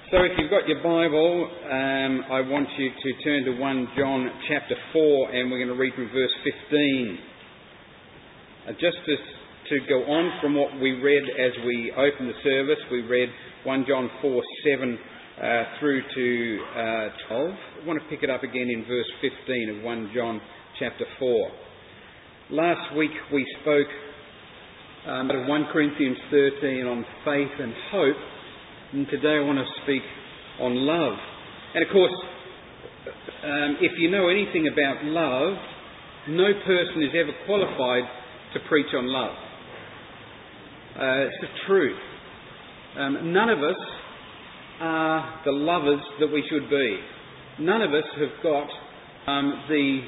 So if you've got your Bible, I want you to turn to 1 John chapter 4, and we're going to read from verse 15. Just to go on from what we read as we opened the service, we read 1 John 4, 7 through to 12. I want to pick it up again in verse 15 of 1 John chapter 4. Last week we spoke out of 1 Corinthians 13 on faith and hope. And today I want to speak on love. And of course, if you know anything about love, no person is ever qualified to preach on love. It's the truth. None of us are the lovers that we should be. None of us have got the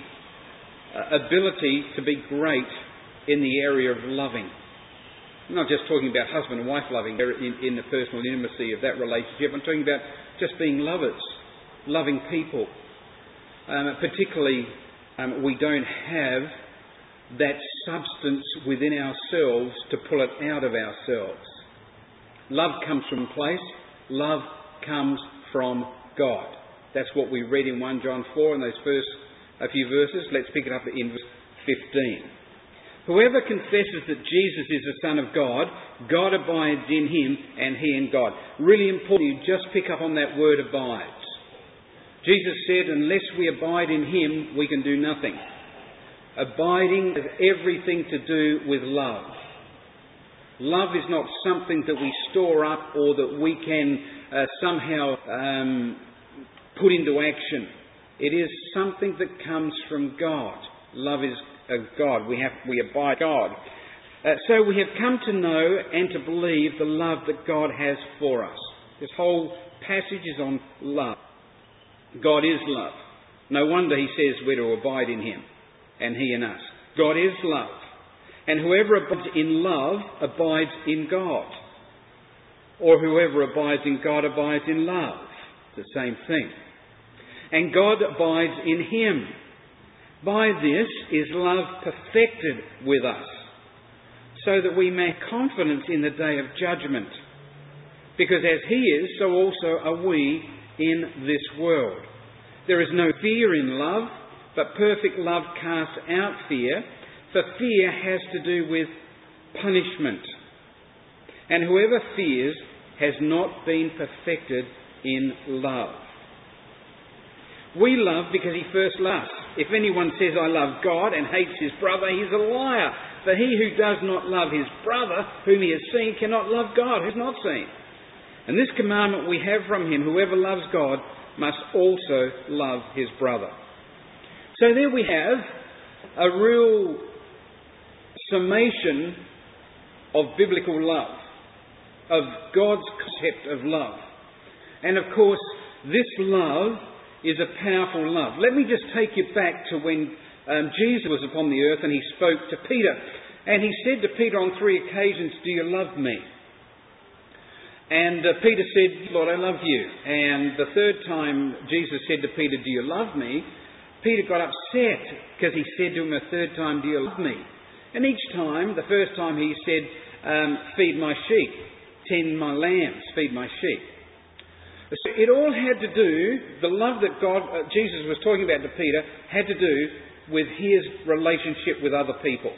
ability to be great in the area of loving. I'm not just talking about husband and wife loving in the personal intimacy of that relationship. I'm talking about just being lovers, loving people. Particularly, we don't have that substance within ourselves to pull it out of ourselves. Love comes from a place. Love comes from God. That's what we read in 1 John 4 in those first few verses. Let's pick it up in verse 15. Whoever confesses that Jesus is the Son of God, God abides in him and he in God. Really important you just pick up on that word abides. Jesus said, unless we abide in him, we can do nothing. Abiding has everything to do with love. Love is not something that we store up or that we can somehow put into action. It is something that comes from God. Love is of God. We abide God. So we have come to know and to believe the love that God has for us. This whole passage is on love. God is love. No wonder he says we're to abide in him and he in us. God is love. And whoever abides in love abides in God. Or whoever abides in God abides in love. It's the same thing. And God abides in him. By this is love perfected with us, so that we may have confidence in the day of judgment. Because as he is, so also are we in this world. There is no fear in love, but perfect love casts out fear, for fear has to do with punishment. And whoever fears has not been perfected in love. We love because he first loved us. If anyone says, I love God and hates his brother, he's a liar. For he who does not love his brother, whom he has seen, cannot love God, who has not seen. And this commandment we have from him, whoever loves God must also love his brother. So there we have a real summation of biblical love, of God's concept of love. And of course, this love is a powerful love. Let me just take you back to when Jesus was upon the earth and he spoke to Peter. And he said to Peter on 3 occasions, do you love me? And Peter said, Lord, I love you. And the third time Jesus said to Peter, do you love me? Peter got upset because he said to him a third time, do you love me? And each time, the first time he said, feed my sheep, tend my lambs, feed my sheep. So it all had to do, the love that Jesus was talking about to Peter, had to do with his relationship with other people.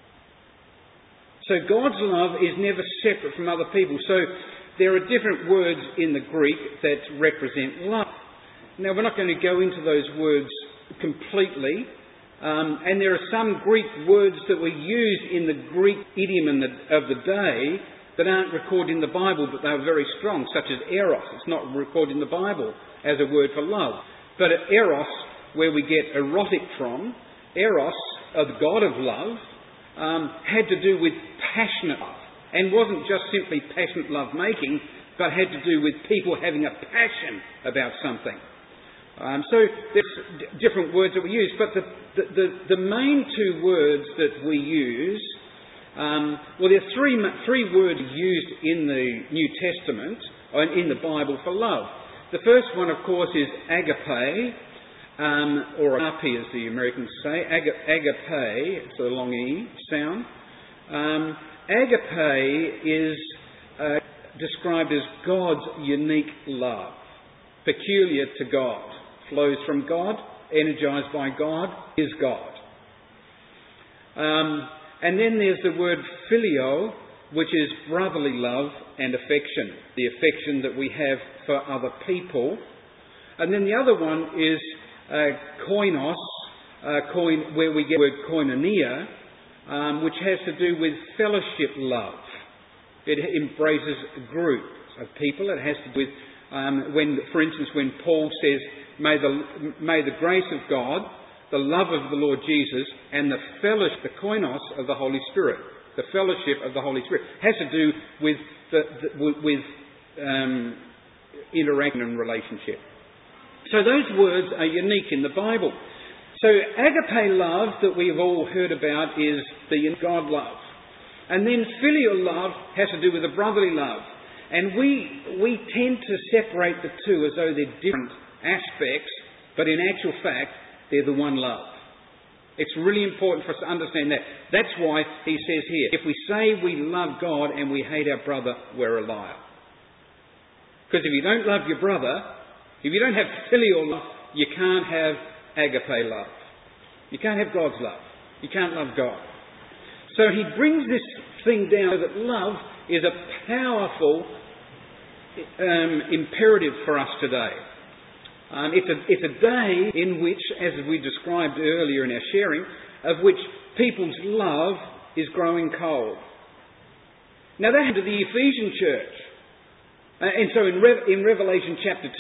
So God's love is never separate from other people. So there are different words in the Greek that represent love. Now we're not going to go into those words completely. And there are some Greek words that were used in the Greek idiom of the day that aren't recorded in the Bible, but they are very strong, such as eros. It's not recorded in the Bible as a word for love. But eros, where we get erotic from, eros, the God of love, had to do with passionate love. And wasn't just simply passionate love making, but had to do with people having a passion about something. So there's different words that we use, but the main two words that we use, there are three words used in the New Testament, in the Bible for love. The first one, of course, is agape, or agape as the Americans say. Agape, it's a long E sound. Agape is described as God's unique love, peculiar to God, flows from God, energised by God, is God. And then there's the word phileo, which is brotherly love and affection, the affection that we have for other people. And then the other one is koinos, where we get the word koinonia, which has to do with fellowship love. It embraces a group of people. It has to do with, for instance, when Paul says, may the grace of God, the love of the Lord Jesus, and the fellowship, the koinos of the Holy Spirit, the fellowship of the Holy Spirit, has to do with interaction and relationship. So those words are unique in the Bible. So agape love that we've all heard about is the God love. And then filial love has to do with the brotherly love. And we tend to separate the two as though they're different aspects, but in actual fact, they're the one love. It's really important for us to understand that. That's why he says here, if we say we love God and we hate our brother, we're a liar. Because if you don't love your brother, if you don't have filial love, you can't have agape love. You can't have God's love. You can't love God. So he brings this thing down that love is a powerful imperative for us today. It's a day in which, as we described earlier in our sharing, of which people's love is growing cold. Now that happened to the Ephesian church. And so in Revelation chapter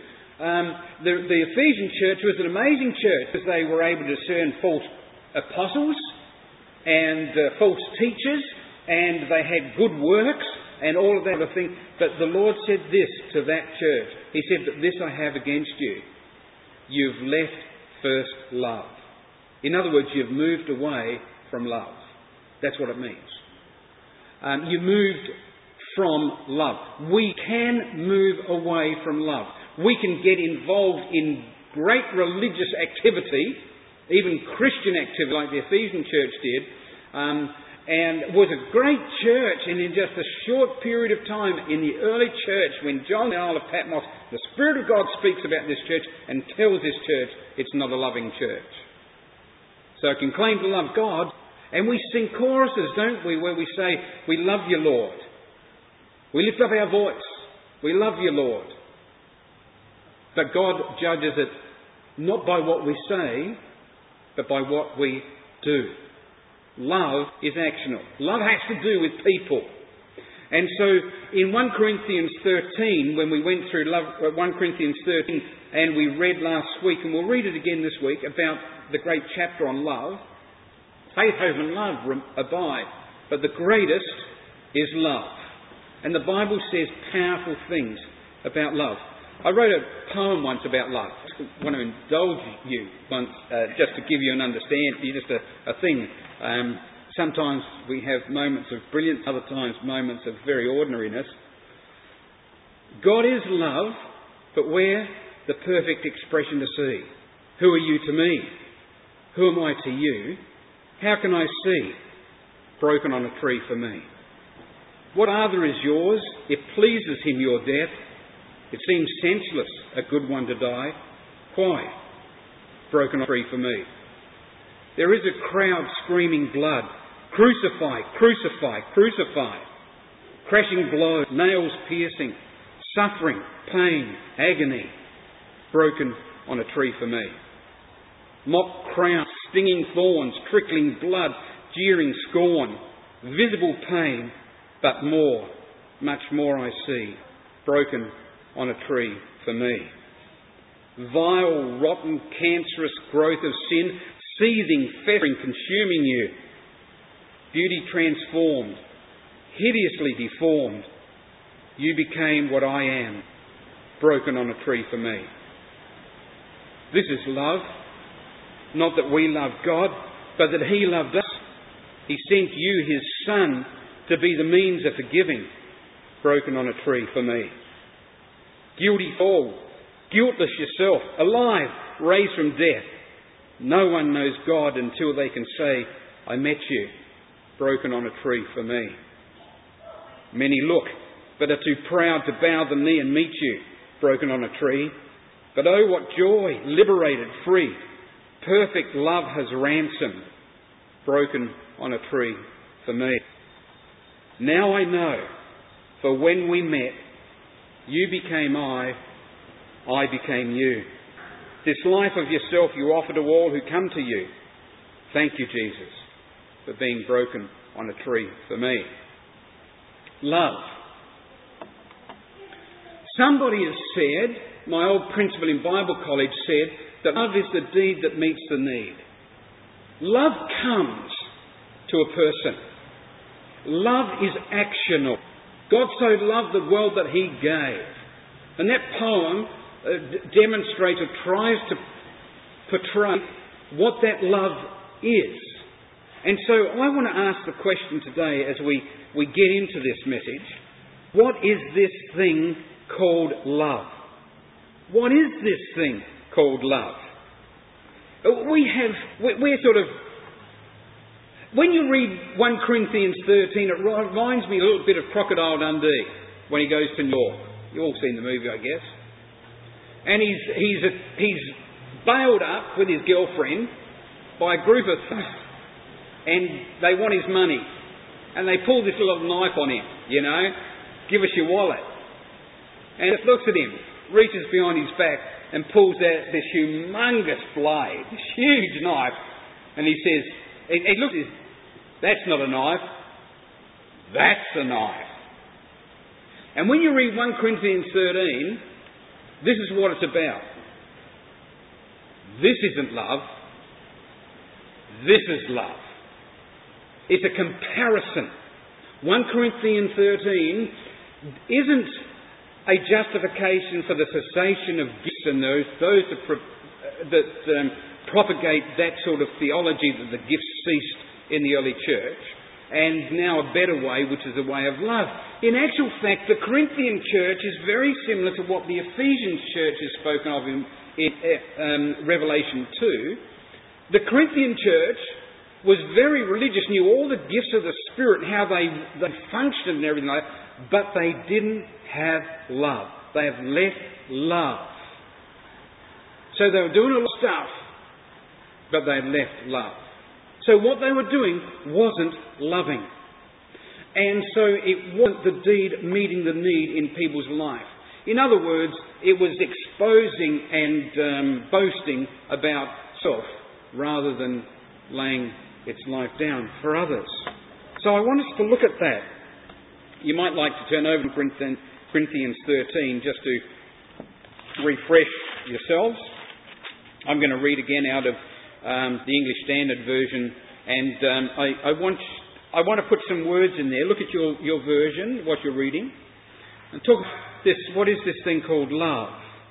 2, the Ephesian church was an amazing church because they were able to discern false apostles and false teachers, and they had good works and all of that sort of thing. But the Lord said this to that church. He said, "But this I have against you. You've left first love." In other words, you've moved away from love. That's what it means. You moved from love. We can move away from love. We can get involved in great religious activity, even Christian activity like the Ephesian church did, and was a great church, and in just a short period of time in the early church, when John the Isle of Patmos, the Spirit of God speaks about this church and tells this church it's not a loving church. So it can claim to love God, and we sing choruses, don't we, where we say, "We love you, Lord." We lift up our voice. We love you, Lord. But God judges it not by what we say, but by what we do. Love is actional. Love has to do with people. And so in 1 Corinthians 13, when we went through 1 Corinthians 13, and we read last week, and we'll read it again this week, about the great chapter on love, faith, hope and love abide, but the greatest is love. And the Bible says powerful things about love. I wrote a poem once about love. I want to indulge you once, just to give you an understanding, just a thing. Sometimes we have moments of brilliance, other times moments of very ordinariness. God is love, but we're the perfect expression to see. Who are you to me? Who am I to you? How can I see? Broken on a tree for me. What other is yours? It pleases him your death. It seems senseless, a good one to die. Why? Broken on a tree for me. There is a crowd screaming blood. Crucify, crucify, crucify. Crashing blows, nails piercing, suffering, pain, agony. Broken on a tree for me. Mock crowd, stinging thorns, trickling blood, jeering scorn. Visible pain, but more, much more I see. Broken on a tree for me. Vile, rotten, cancerous growth of sin, seething, festering, consuming you. Beauty transformed, hideously deformed. You became what I am, broken on a tree for me. This is love. Not that we love God, but that he loved us. He sent you, his Son, to be the means of forgiving, broken on a tree for me. Guilty fall, guiltless yourself, alive, raised from death. No one knows God until they can say, I met you, broken on a tree for me. Many look, but are too proud to bow the knee and meet you, broken on a tree. But oh, what joy, liberated, free. Perfect love has ransomed, broken on a tree for me. Now I know, for when we met, you became I became you. This life of yourself you offer to all who come to you. Thank you, Jesus, for being broken on a tree for me. Love. Somebody has said, my old principal in Bible college said, that love is the deed that meets the need. Love comes to a person. Love is actional. God so loved the world that he gave. And that poem demonstrates or tries to portray what that love is. And so I want to ask the question today as we get into this message, what is this thing called love? What is this thing called love? We're sort of... When you read 1 Corinthians 13, it reminds me a little bit of Crocodile Dundee when he goes to New York. You've all seen the movie, I guess. And he's bailed up with his girlfriend by a group of thugs, and they want his money. And they pull this little knife on him, give us your wallet. And it looks at him, reaches behind his back and pulls out this humongous blade, this huge knife. And he says, he looks at him, that's not a knife, that's a knife. And when you read 1 Corinthians 13, this is what it's about. This isn't love. This is love. It's a comparison. 1 Corinthians 13 isn't a justification for the cessation of gifts and those that propagate that sort of theology that the gifts ceased in the early church, and now a better way, which is the way of love. In actual fact, the Corinthian church is very similar to what the Ephesians church is spoken of in Revelation 2. The Corinthian church was very religious, knew all the gifts of the Spirit, how they functioned and everything like that, but they didn't have love. They have left love. So they were doing a lot of stuff, but they left love. So what they were doing wasn't loving. And so it wasn't the deed meeting the need in people's life. In other words, it was exposing and boasting about self rather than laying its life down for others. So I want us to look at that. You might like to turn over to Corinthians 13 just to refresh yourselves. I'm going to read again out of the English Standard Version, and I want to put some words in there. Look at your version, what you're reading, and talk about this. What is this thing called love?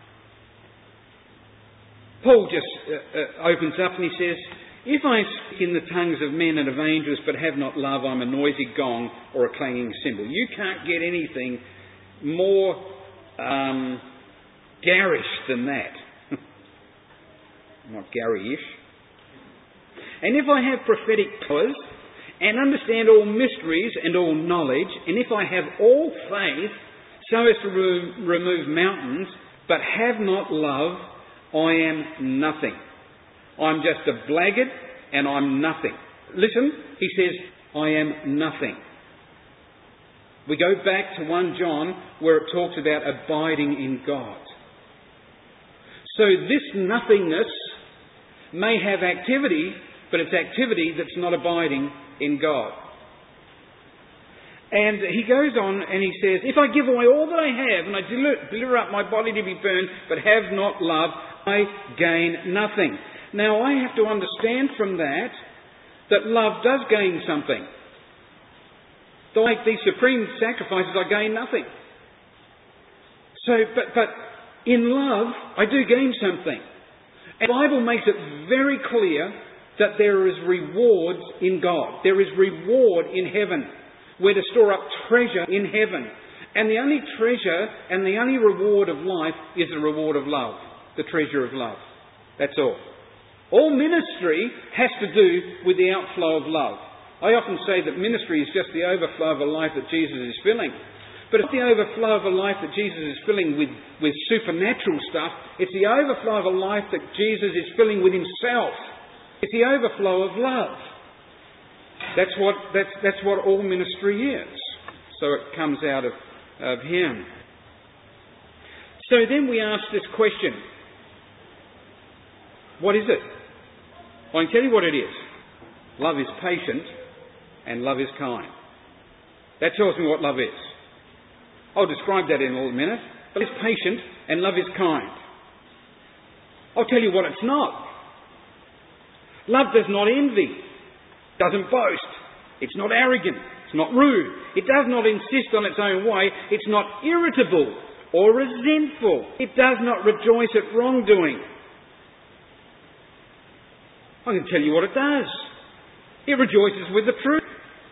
Paul just opens up and he says, if I speak in the tongues of men and of angels but have not love, I'm a noisy gong or a clanging cymbal. You can't get anything more garish than that. Not Gary-ish. And if I have prophetic powers and understand all mysteries and all knowledge, and if I have all faith so as to remove mountains, but have not love, I am nothing. I'm just a blackguard and I'm nothing. Listen, he says, I am nothing. We go back to 1 John where it talks about abiding in God. So this nothingness may have activity, but it's activity that's not abiding in God. And he goes on and he says, if I give away all that I have and I deliver up my body to be burned, but have not love, I gain nothing. Now I have to understand from that love does gain something. Though I make these supreme sacrifices, I gain nothing. So, but in love, I do gain something. And the Bible makes it very clear that there is rewards in God. There is reward in heaven. We're to store up treasure in heaven. And the only treasure and the only reward of life is the reward of love. The treasure of love. That's all. All ministry has to do with the outflow of love. I often say that ministry is just the overflow of a life that Jesus is filling. But it's the overflow of a life that Jesus is filling with supernatural stuff. It's the overflow of a life that Jesus is filling with himself. It's the overflow of love. That's what all ministry is. So it comes out of him. So then we ask this question. What is it? Well, I can tell you what it is. Love is patient and love is kind. That tells me what love is. I'll describe that in a little minute. But it's patient and love is kind. I'll tell you what it's not. Love does not envy, doesn't boast, it's not arrogant, it's not rude, it does not insist on its own way, it's not irritable or resentful, it does not rejoice at wrongdoing. I can tell you what it does. It rejoices with the truth.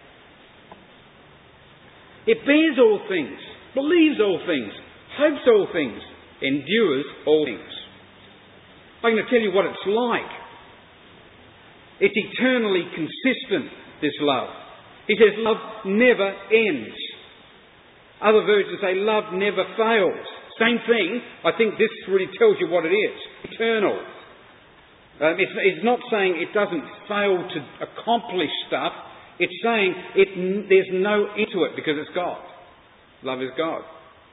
It bears all things, believes all things, hopes all things, endures all things. I'm going to tell you what it's like. It's eternally consistent, this love. He says love never ends. Other versions say love never fails. Same thing, I think this really tells you what it is. Eternal. It's not saying it doesn't fail to accomplish stuff. It's saying there's no end to it because it's God. Love is God.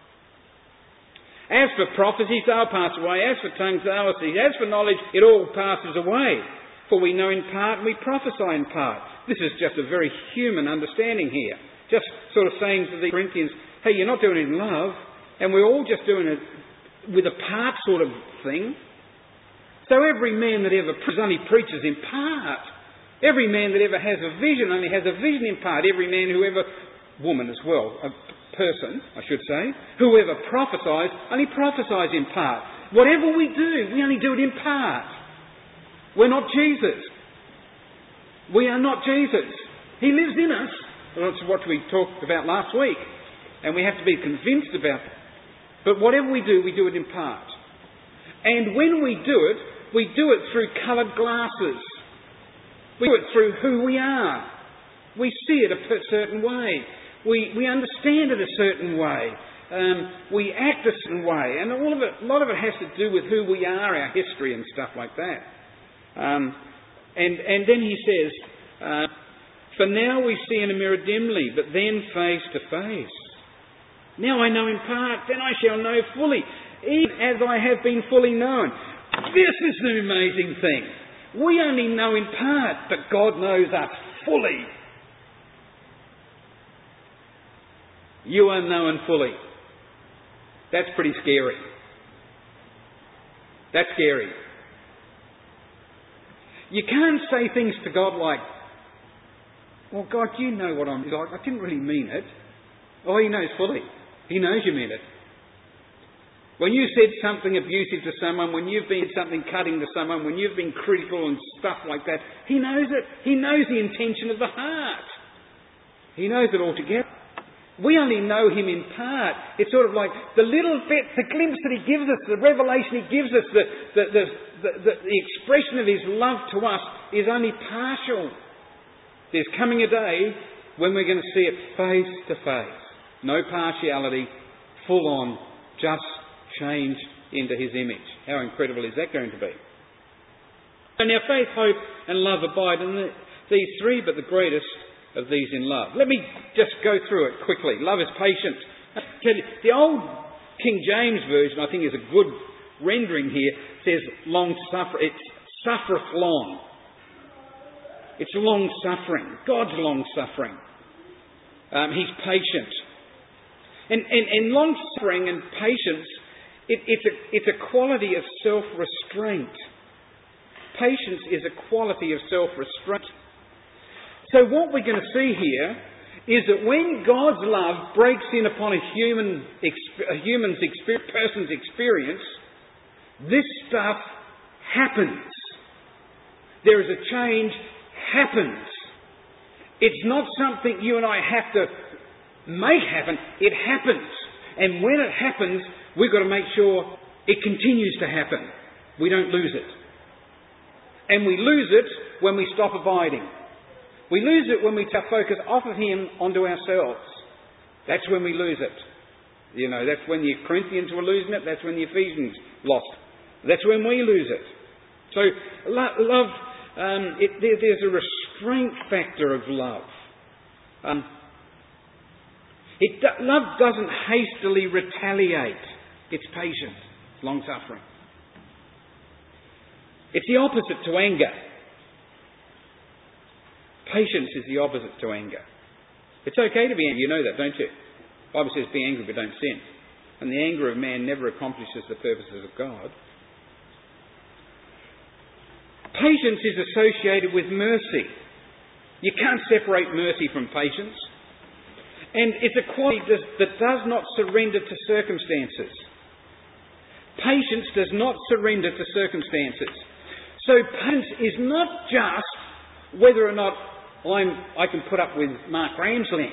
As for prophecies, they'll pass away. As for tongues, they'll cease. As for knowledge, it all passes away. For we know in part and we prophesy in part. This is just a very human understanding here. Just sort of saying to the Corinthians, hey, you're not doing it in love, and we're all just doing it with a part sort of thing. So every man that ever only preaches in part. Every man that ever has a vision only has a vision in part. Every man woman as well, a person, I should say, whoever prophesies only prophesies in part. Whatever we do, we only do it in part. We're not Jesus. We are not Jesus. He lives in us. Well, that's what we talked about last week. And we have to be convinced about that. But whatever we do it in part. And when we do it through coloured glasses. We do it through who we are. We see it a certain way. We understand it a certain way. We act a certain way. And a lot of it has to do with who we are, our history and stuff like that. And then he says, for now we see in a mirror dimly, but then face to face. Now I know in part, then I shall know fully, even as I have been fully known. This is the amazing thing. We only know in part, but God knows us fully. You are known fully. That's pretty scary. That's scary. You can't say things to God like, well, God, you know what I'm like. I didn't really mean it. Oh, He knows fully. He knows you meant it. When you said something abusive to someone, when you've been something cutting to someone, when you've been critical and stuff like that, He knows it. He knows the intention of the heart. He knows it altogether. We only know Him in part. It's sort of like the little bit, the glimpse that He gives us, the revelation He gives us, the expression of His love to us is only partial. There's coming a day when we're going to see it face to face. No partiality, full on, just changed into His image. How incredible is that going to be? So now faith, hope and love abide in these three, but the greatest of these in love. Let me just go through it quickly. Love is patient. I tell you, the old King James Version, I think, is a good rendering here. It says long suffering. It suffereth long. It's long suffering. God's long suffering. He's patient. And long suffering and patience, it's a quality of self-restraint. Patience is a quality of self-restraint. So what we're going to see here is that when God's love breaks in upon a person's experience, this stuff happens. There is a change happens. It's not something you and I have to make happen. It happens. And when it happens, we've got to make sure it continues to happen. We don't lose it. And we lose it when we stop abiding. We lose it when we focus off of Him onto ourselves. That's when we lose it. That's when the Corinthians were losing it. That's when the Ephesians lost. That's when we lose it. So love, there's a restraint factor of love. Love doesn't hastily retaliate. It's patient. It's long-suffering. It's the opposite to anger. Patience is the opposite to anger. It's okay to be angry. You know that, don't you? The Bible says, be angry but don't sin. And the anger of man never accomplishes the purposes of God. Patience is associated with mercy. You can't separate mercy from patience. And it's a quality that does not surrender to circumstances. Patience does not surrender to circumstances. So patience is not just whether or not I can put up with Mark Ramsland,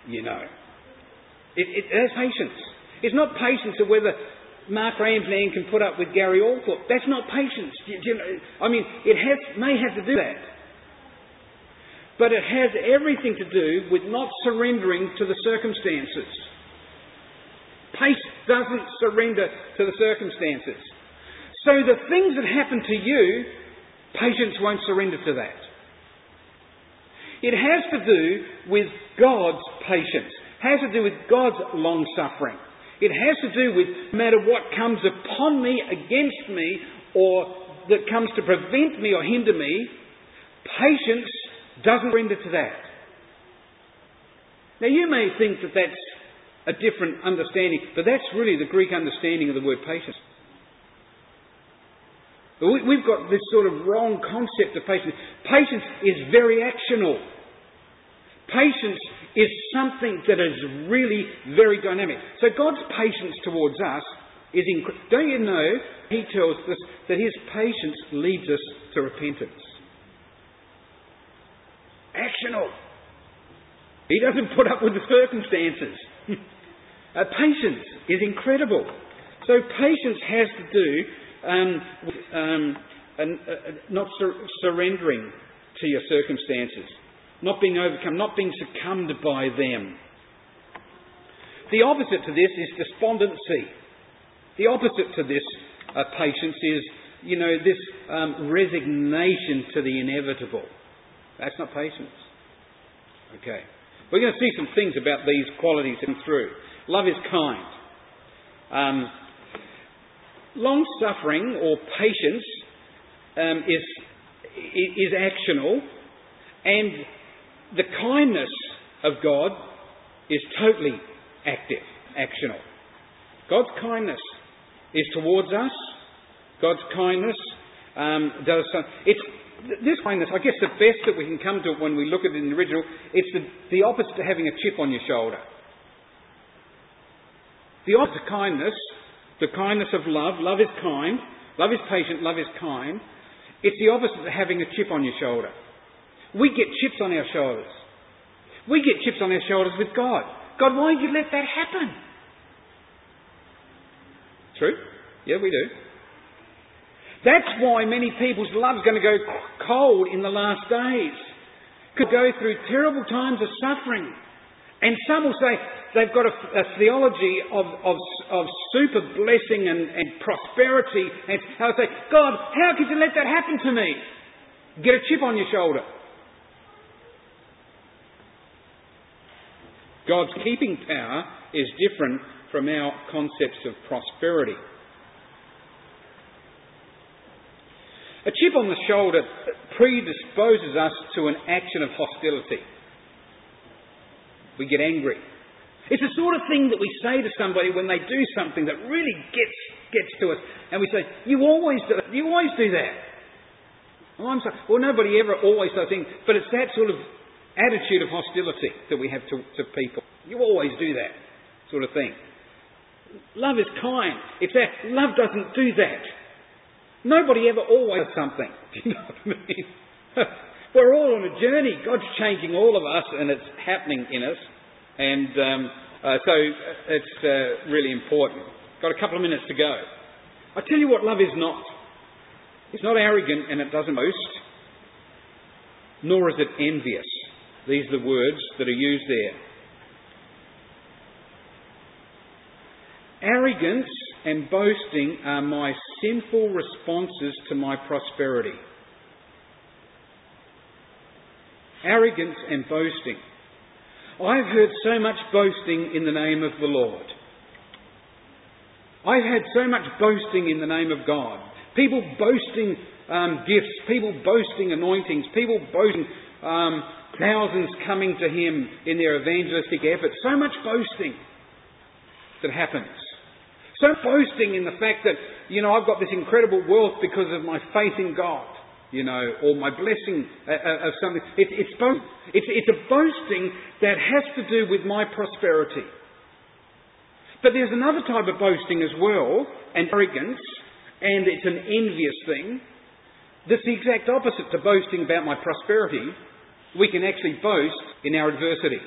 It has patience. It's not patience of whether Mark Ramsland can put up with Gary Althorpe. That's not patience. It may have to do that. But it has everything to do with not surrendering to the circumstances. Patience doesn't surrender to the circumstances. So the things that happen to you, patience won't surrender to that. It has to do with God's patience. It has to do with God's long-suffering. It has to do with no matter what comes upon me, against me, or that comes to prevent me or hinder me, patience doesn't surrender to that. Now you may think that that's a different understanding, but that's really the Greek understanding of the word patience. We've got this sort of wrong concept of patience. Patience is very actional. Patience is something that is really very dynamic. So God's patience towards us is incredible. Don't you know, He tells us that His patience leads us to repentance. Actional. He doesn't put up with the circumstances. Patience is incredible. So patience has to do with not surrendering to your circumstances, not being overcome, not being succumbed by them. The opposite to this is despondency. The opposite to this patience is, this resignation to the inevitable. That's not patience. Okay. We're going to see some things about these qualities in through. Love is kind. Long-suffering or patience is actional, and the kindness of God is totally actional. God's kindness is towards us. God's kindness does something. This kindness, I guess the best that we can come to when we look at it in the original, it's the opposite to having a chip on your shoulder. The opposite to kindness, the kindness of love. Love is kind. Love is patient. Love is kind. It's the opposite to having a chip on your shoulder. We get chips on our shoulders. We get chips on our shoulders with God. God, why did you let that happen? True? Yeah, we do. That's why many people's love is going to go cold in the last days. Could go through terrible times of suffering. And some will say they've got a theology of super blessing and prosperity. And they'll say, God, how could you let that happen to me? Get a chip on your shoulder. God's keeping power is different from our concepts of prosperity. A chip on the shoulder predisposes us to an action of hostility. We get angry. It's the sort of thing that we say to somebody when they do something that really gets to us, and we say, "You always do that." Oh, I'm sorry. Well, nobody ever always does things, but it's that sort of attitude of hostility that we have to people. You always do that sort of thing. Love is kind. It's that. Love doesn't do that. Nobody ever always does something. Do you know what I mean? We're all on a journey. God's changing all of us, and it's happening in us. And so it's really important. Got a couple of minutes to go. I tell you what love is not. It's not arrogant, and it doesn't boast, nor is it envious. These are the words that are used there. Arrogance and boasting are my sinful responses to my prosperity. Arrogance and boasting. I've heard so much boasting in the name of the Lord. I've had so much boasting in the name of God. People boasting gifts, people boasting anointings, people boasting thousands coming to Him in their evangelistic efforts. So much boasting that happens. So boasting in the fact that, I've got this incredible wealth because of my faith in God, or my blessing of something. It's a boasting that has to do with my prosperity. But there's another type of boasting as well, and arrogance, and it's an envious thing, that's the exact opposite to boasting about my prosperity. We can actually boast in our adversity.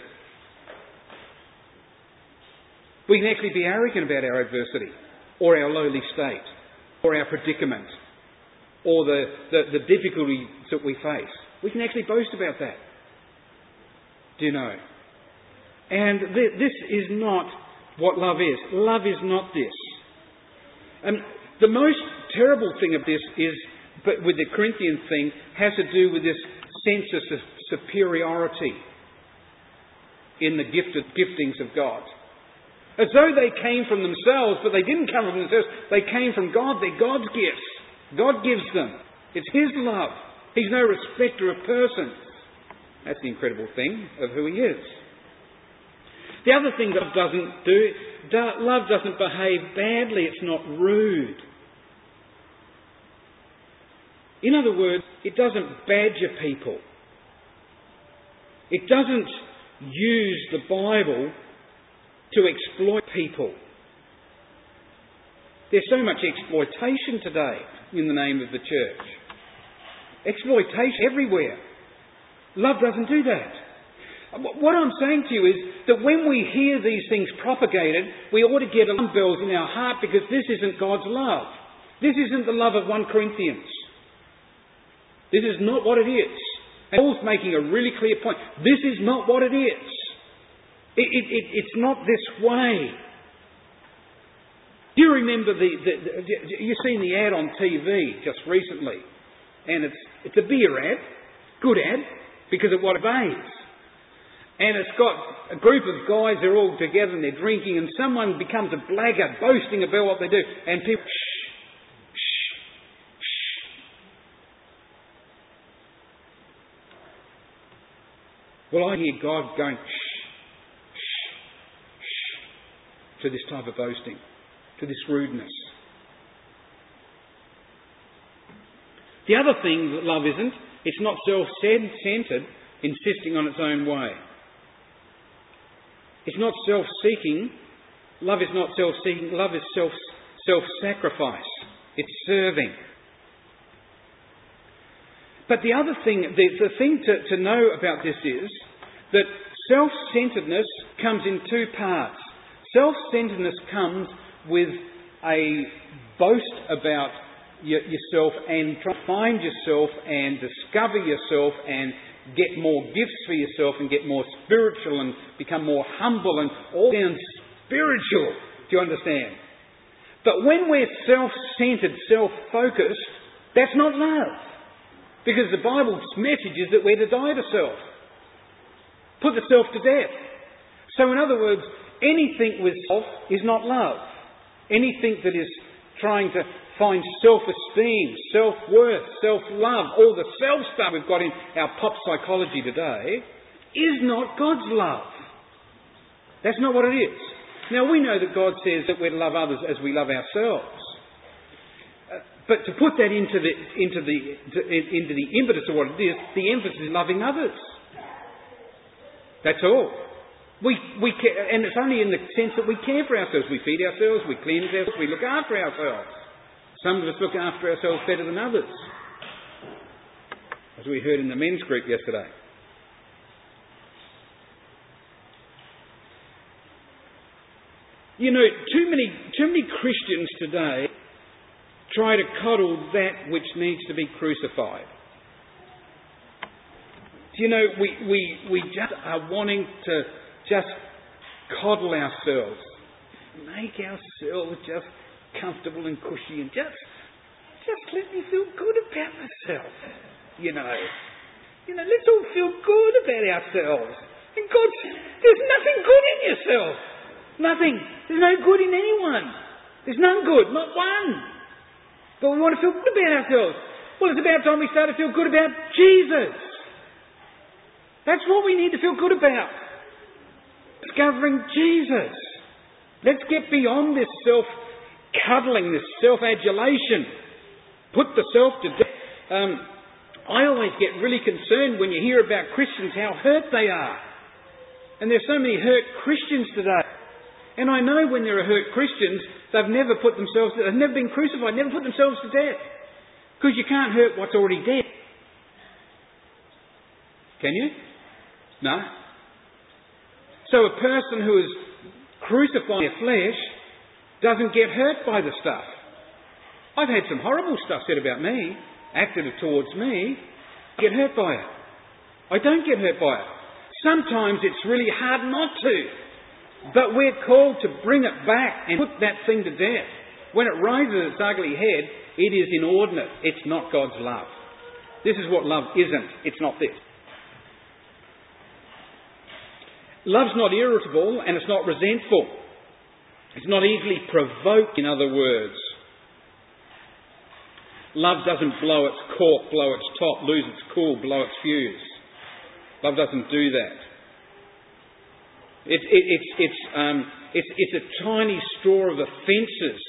We can actually be arrogant about our adversity, or our lowly state, or our predicament, or the difficulties that we face. We can actually boast about that. Do you know? And this is not what love is. Love is not this. And the most terrible thing of this is, but with the Corinthian thing, has to do with this sense of superiority in the giftings of God. As though they came from themselves, but they didn't come from themselves. They came from God. They're God's gifts. God gives them. It's His love. He's no respecter of persons. That's the incredible thing of who He is. The other thing that love doesn't do, love doesn't behave badly. It's not rude. In other words, it doesn't badger people. It doesn't use the Bible to exploit people. There's so much exploitation today in the name of the church. Exploitation everywhere. Love doesn't do that. What I'm saying to you is that when we hear these things propagated, we ought to get alarm bells in our heart, because this isn't God's love. This isn't the love of 1 Corinthians. This is not what it is. And Paul's making a really clear point. This is not what it is. It's not this way. Do you remember you've seen the ad on TV just recently, and it's a beer ad, good ad, because of what it obeys. And it's got a group of guys, they're all together and they're drinking, and someone becomes a blackguard boasting about what they do, and people, shh, shh, shh. Well, I hear God going, shh, to this type of boasting, to this rudeness. The other thing that love isn't, it's not self-centred, insisting on its own way. It's not self-seeking. Love is not self-seeking. Love is self-sacrifice. It's serving. But the other thing, the thing to know about this is that self-centredness comes in two parts. Self-centredness comes with a boast about yourself and try to find yourself and discover yourself and get more gifts for yourself and get more spiritual and become more humble and all sounds spiritual. Do you understand? But when we're self-centred, self-focused, that's not love. Because the Bible's message is that we're to die to self. Put the self to death. So in other words, anything with self is not love. Anything that is trying to find self-esteem, self-worth, self-love, all the self stuff we've got in our pop psychology today, is not God's love. That's not what it is. Now we know that God says that we're to love others as we love ourselves. But to put that into the impetus of what it is, the emphasis is loving others. That's all. We care, and it's only in the sense that we care for ourselves. We feed ourselves, we cleanse ourselves, we look after ourselves. Some of us look after ourselves better than others, as we heard in the men's group yesterday. You know, too many Christians today try to coddle that which needs to be crucified. You know, we just are wanting to just coddle ourselves. make ourselves just comfortable and cushy and just let me feel good about myself. Let's all feel good about ourselves. And God, there's nothing good in yourself. Nothing. There's no good in anyone. There's none good, not one. But we want to feel good about ourselves. Well, it's about time we start to feel good about Jesus. That's what we need to feel good about. Discovering Jesus. Let's get beyond this self-cuddling, this self-adulation. Put the self to death. I always get really concerned when you hear about Christians, how hurt they are. And there's so many hurt Christians today. And I know when there are hurt Christians, they've never been crucified, never put themselves to death. Because you can't hurt what's already dead. Can you? No. So a person who is crucifying their flesh doesn't get hurt by the stuff. I've had some horrible stuff said about me, acted towards me, get hurt by it. I don't get hurt by it. Sometimes it's really hard not to. But we're called to bring it back and put that thing to death. When it raises its ugly head, it is inordinate. It's not God's love. This is what love isn't. It's not this. Love's not irritable and it's not resentful. It's not easily provoked, in other words. Love doesn't blow its cork, blow its top, lose its cool, blow its fuse. Love doesn't do that. It's a tiny straw of offences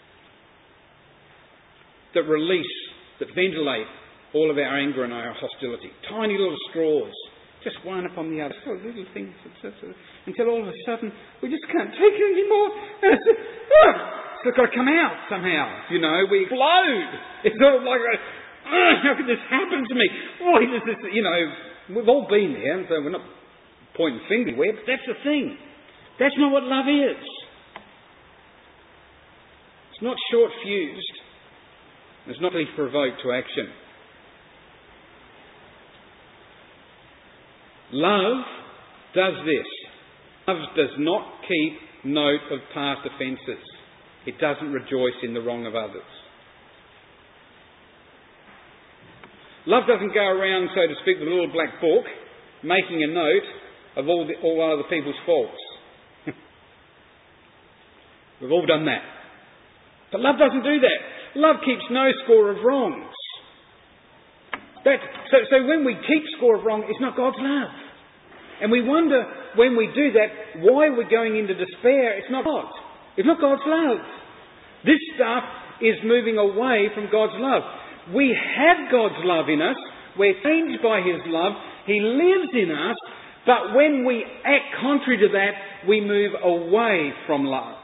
that release, that ventilate all of our anger and our hostility. Tiny little straws, just one upon the other. So little things, until all of a sudden we just can't take it anymore. It's got to come out somehow. We explode. It's sort of like, how could this happen to me? Why does this? We've all been there, so we're not pointing fingers anywhere, but that's the thing. That's not what love is. It's not short-fused. It's not easily provoked to action. Love does this. Love does not keep note of past offences. It doesn't rejoice in the wrong of others. Love doesn't go around, so to speak, with a little black book, making a note of all other people's faults. We've all done that. But love doesn't do that. Love keeps no score of wrongs. So when we keep score of wrong, it's not God's love. And we wonder when we do that, why we're going into despair. It's not God. It's not God's love. This stuff is moving away from God's love. We have God's love in us. We're changed by His love. He lives in us. But when we act contrary to that, we move away from love.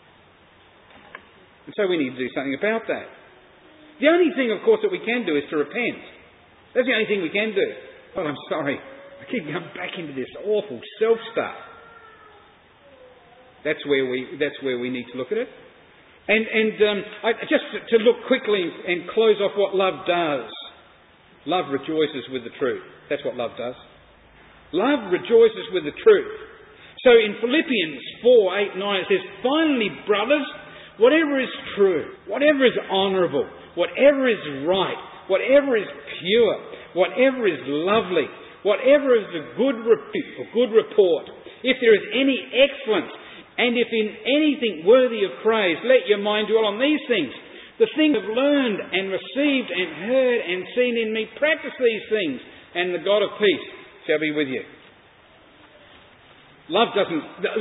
And so we need to do something about that. The only thing, of course, that we can do is to repent. That's the only thing we can do. But I'm sorry, I keep going back into this awful self stuff. That's where we need to look at it. And just to look quickly and close off what love does. Love rejoices with the truth. That's what love does. Love rejoices with the truth. So in Philippians 4:8-9 it says, "Finally, brothers, whatever is true, whatever is honourable, whatever is right, whatever is pure, whatever is lovely, whatever is a good repute or good report, if there is any excellence, and if in anything worthy of praise, let your mind dwell on these things. The things I've learned and received and heard and seen in me, practice these things, and the God of peace shall be with you." Love doesn't...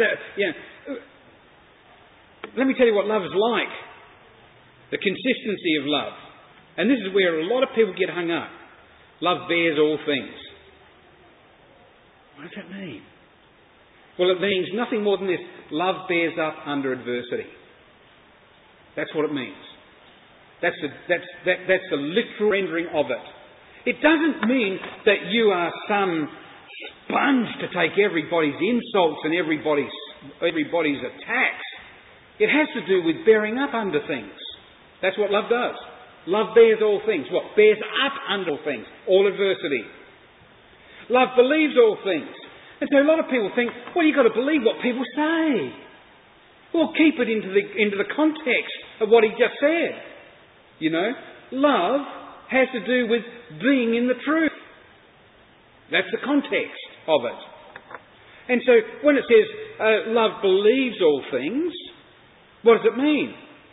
Let me tell you what love is like. The consistency of love. And this is where a lot of people get hung up. Love bears all things. What does that mean? Well, it means nothing more than this. Love bears up under adversity. That's what it means. That's the literal rendering of it. It doesn't mean that you are some sponge to take everybody's insults and everybody's attacks. It has to do with bearing up under things. That's what love does. Love bears all things. What? Bears up under all things. All adversity. Love believes all things. And so a lot of people think, well, you've got to believe what people say. Well, keep it into the context of what he just said. You know, love has to do with being in the truth. That's the context of it. And so when it says love believes all things, what does it mean?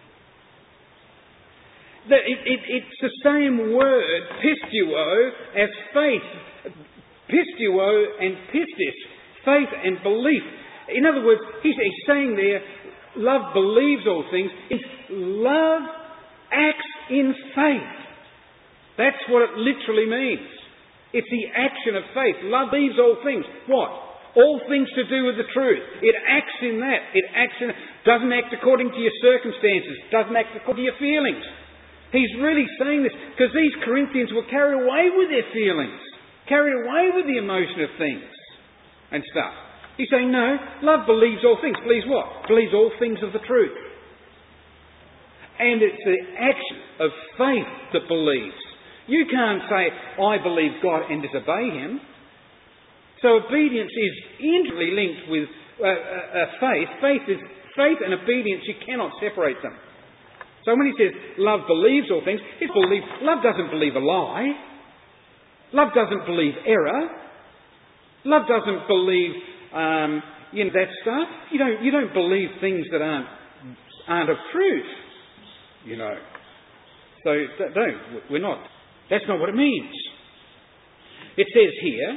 That it's the same word, pistuo, as faith. Pistuo and pistis, faith and belief. In other words, he's saying there, love believes all things. Love acts in faith. That's what it literally means. It's the action of faith. Love believes all things. What? All things to do with the truth. It acts in that. Doesn't act according to your circumstances. Doesn't act according to your feelings. He's really saying this because these Corinthians were carried away with their feelings. Carried away with the emotion of things and stuff. He's saying, no, love believes all things. Believes what? Believes all things of the truth. And it's the action of faith that believes. You can't say, I believe God and disobey Him. So obedience is intimately linked with faith. Faith and obedience, you cannot separate them. So when he says love believes all things, love doesn't believe a lie. Love doesn't believe error. Love doesn't believe that stuff. You don't believe things that aren't of truth. So we're not. That's not what it means. It says here,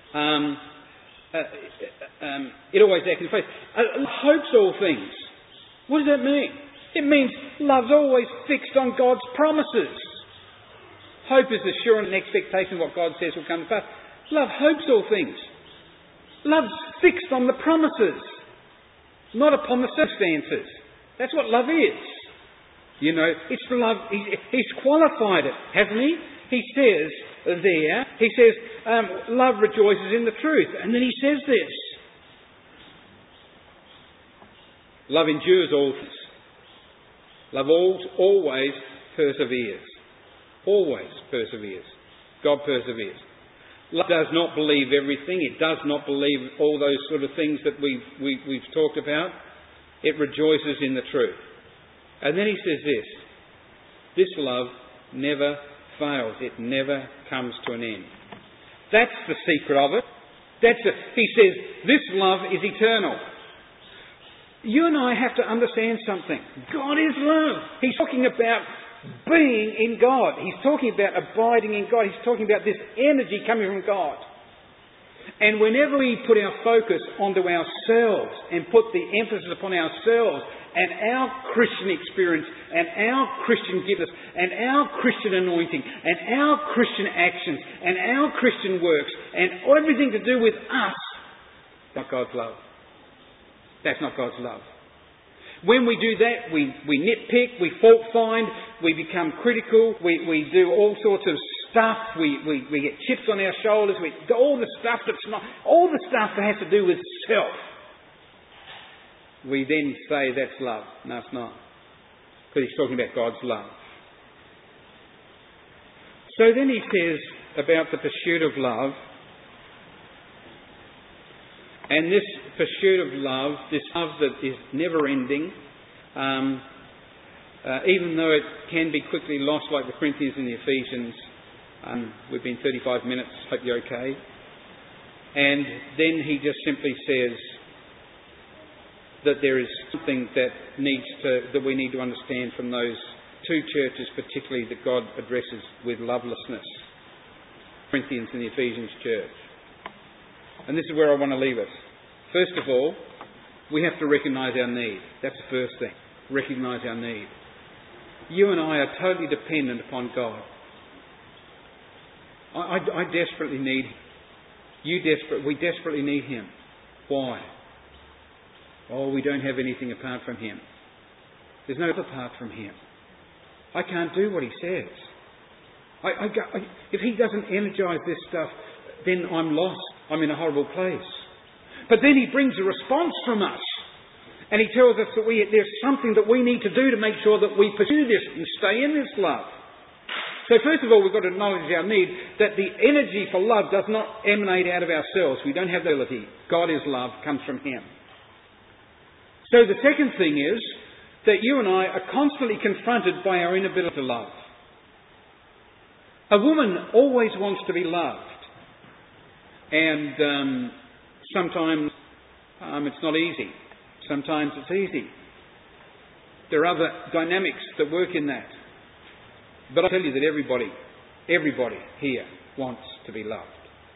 it always acts in faith. Hopes all things. What does that mean? It means love's always fixed on God's promises. Hope is the assurance and expectation of what God says will come to pass. Love hopes all things. Love's fixed on the promises, not upon the circumstances. That's what love is. It's the love. He's qualified it, hasn't he? He says there, love rejoices in the truth. And then he says this. Love endures all things. Love always perseveres. Always perseveres. God perseveres. Love does not believe everything. It does not believe all those sort of things that we've talked about. It rejoices in the truth. And then he says this love never fails. It never comes to an end. That's the secret of it. He says, this love is eternal. You and I have to understand something. God is love. He's talking about being in God. He's talking about abiding in God. He's talking about this energy coming from God. And whenever we put our focus onto ourselves and put the emphasis upon ourselves and our Christian experience and our Christian gifts and our Christian anointing and our Christian actions and our Christian works and everything to do with us, not God's love. That's not God's love. When we do that, we nitpick, we fault find, we become critical, we do all sorts of stuff, we get chips on our shoulders, we do all the stuff that has to do with self. We then say that's love. No, it's not. Because he's talking about God's love. So then he says about the pursuit of love, and this pursuit of love, this love that is never ending, even though it can be quickly lost like the Corinthians and the Ephesians. We've been 35 minutes, hope you're okay. And then he just simply says that there is something that we need to understand from those two churches particularly that God addresses with lovelessness. Corinthians and the Ephesians church. And this is where I want to leave us. First of all, we have to recognise our need. That's the first thing. Recognise our need. You and I are totally dependent upon God. I desperately need Him. We desperately need Him. Why? Oh, we don't have anything apart from Him. There's no other apart from Him. I can't do what He says. If He doesn't energise this stuff, then I'm lost. I'm in a horrible place. But then He brings a response from us. And He tells us that there's something that we need to do to make sure that we pursue this and stay in this love. So first of all, we've got to acknowledge our need, that the energy for love does not emanate out of ourselves. We don't have the ability. God is love, comes from Him. So the second thing is that you and I are constantly confronted by our inability to love. A woman always wants to be loved. And sometimes it's not easy. Sometimes it's easy. There are other dynamics that work in that. But I tell you that everybody here wants to be loved.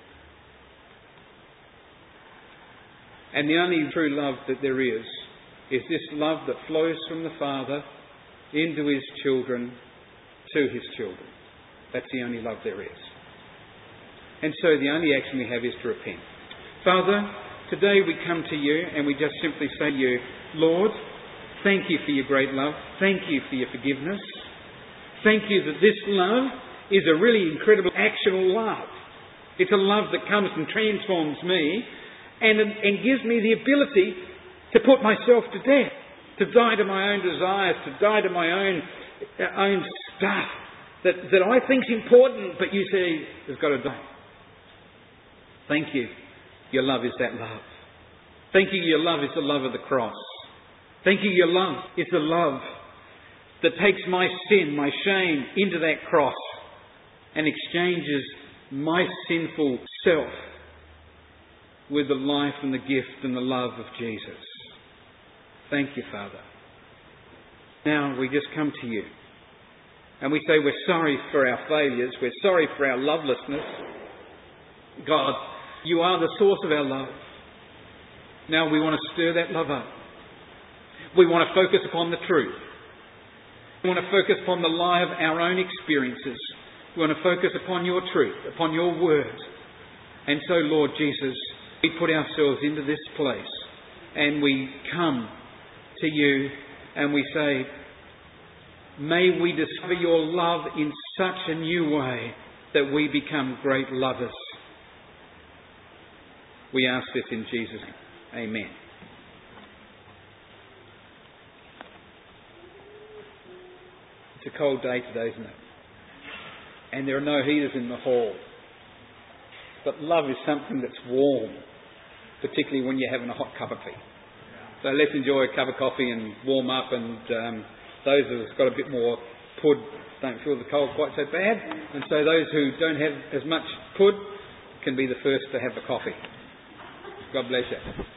And the only true love that there is this love that flows from the Father into His children, to His children. That's the only love there is. And so the only action we have is to repent. Father, today we come to you and we just simply say to you, Lord, thank you for your great love. Thank you for your forgiveness. Thank you that this love is a really incredible, actionable love. It's a love that comes and transforms me and gives me the ability to put myself to death, to die to my own desires, to die to my own stuff that I think's important, but you say has got to die. Thank you. Your love is that love. Thank you. Your love is the love of the cross. Thank you. Your love is the love that takes my sin, my shame into that cross and exchanges my sinful self with the life and the gift and the love of Jesus. Thank you, Father. Now we just come to you and we say we're sorry for our failures. We're sorry for our lovelessness. God, you are the source of our love. Now we want to stir that love up. We want to focus upon the truth. We want to focus upon the lie of our own experiences. We want to focus upon your truth, upon your word. And so, Lord Jesus, we put ourselves into this place and we come to you and we say, may we discover your love in such a new way that we become great lovers. We ask this in Jesus' name. Amen. It's a cold day today, isn't it? And there are no heaters in the hall. But love is something that's warm, particularly when you're having a hot cup of tea. So let's enjoy a cup of coffee and warm up, and those who've got a bit more pud don't feel the cold quite so bad. And so those who don't have as much pud can be the first to have the coffee. God bless you.